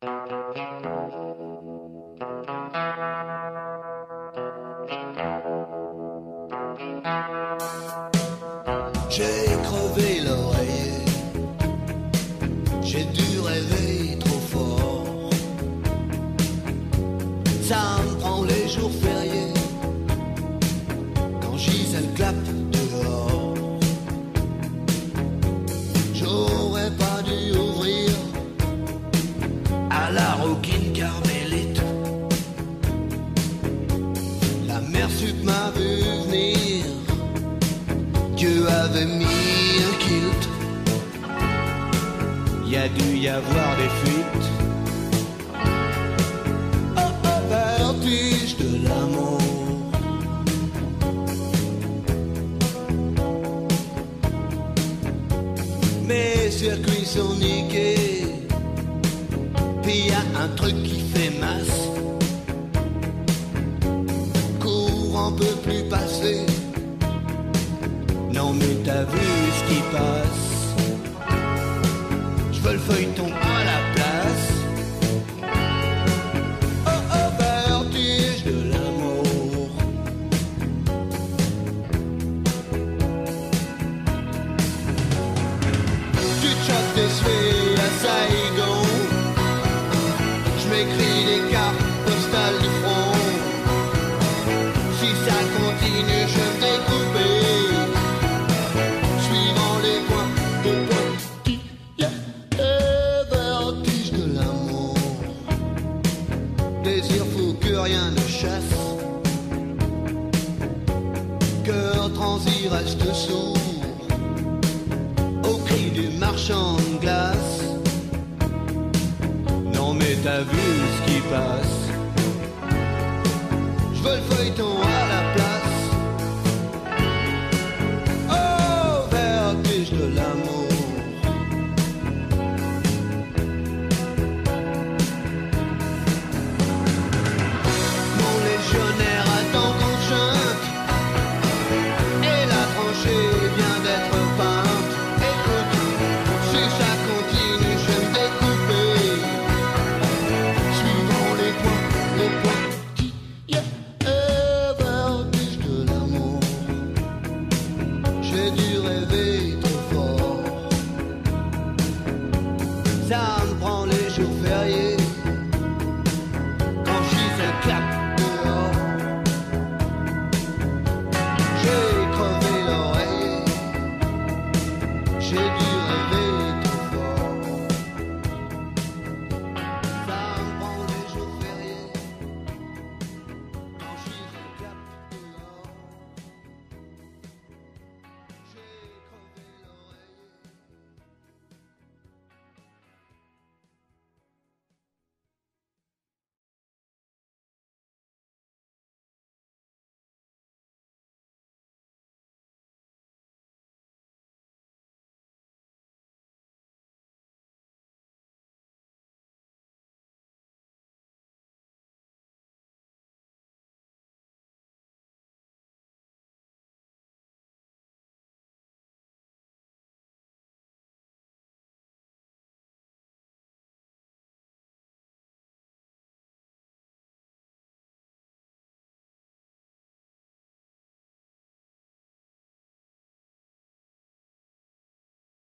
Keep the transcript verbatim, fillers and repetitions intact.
J'ai crevé l'oreiller, j'ai dû rêver trop fort. Ça me prend les jours fériés, quand Gisèle clappe dehors. J'aurais pas dû ouvrir à la roquine carmélite. La mère sup m'a vu venir, Dieu avait mis un kilt. Y a dû y avoir des fuites. Oh oh, vertige de l'amour. Mes circuits sont niqués, puis y a un truc qui fait masse. Courant peut plus passer. Non mais t'as vu ce qui passe. Je veux le feuilleton à la place. Oh oh, vertige de l'amour. Tu te chopes des suées à Saigon. Je m'écris des cartes postales du front. Si ça continue je vais me découper, suivant les coins de pointillés. Vertige de l'amour. Désir fou que rien ne chasse. Cœur transi reste sourd au cri du marchand de glace. Non mais t'as vu ce qui passe. Je veux le feuilleton